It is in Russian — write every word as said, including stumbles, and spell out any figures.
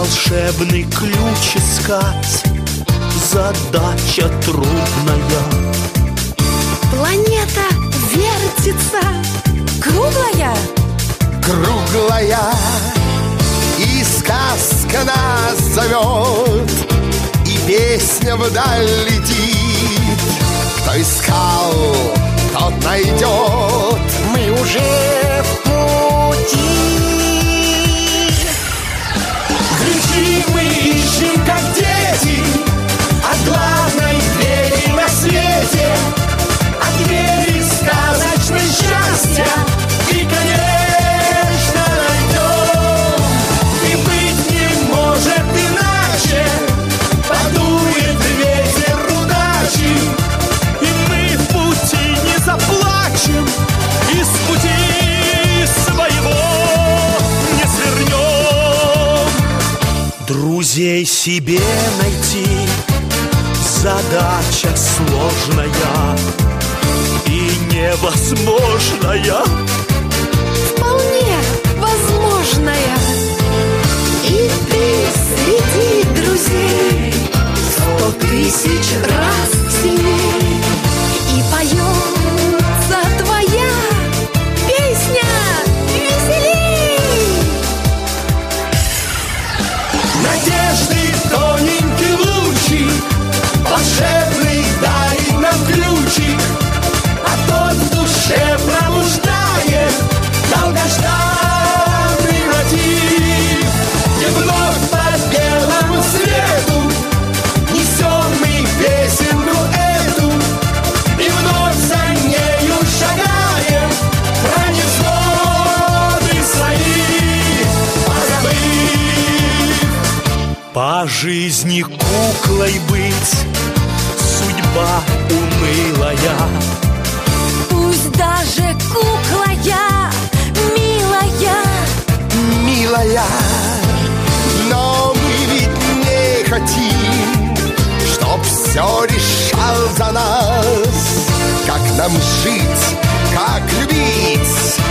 волшебный ключ искать задача трудная. Планета вертится, круглая, круглая, и сказка нас зовет, и песня вдаль летит. Кто искал, тот найдет. Мы уже в пути. Ключи мы ищем, как дети, от главной двери на свете, от двери сказочной счастья. И, конечно, найдем. И быть не может иначе. Подует ветер удачи, и мы в пути не заплачем, и с пути своего не свернем. Друзей себе найти задача сложная и невозможная. вполне возможная. И ты среди друзей сто тысяч раз сильней, и поется твоя песня веселей. Надежды тоненький лучик волшебный дарит нам ключик, а тот в душе пробуждает долгожданный мотив. И вновь по белому свету несем мы песенку эту, и вновь за нею шагаем, про невзгоды свои позабыв. По жизни куклой быть судьба унылая. Пусть даже кукла я, милая, Милая, но мы ведь не хотим, чтоб все решал за нас. Как нам жить, как любить,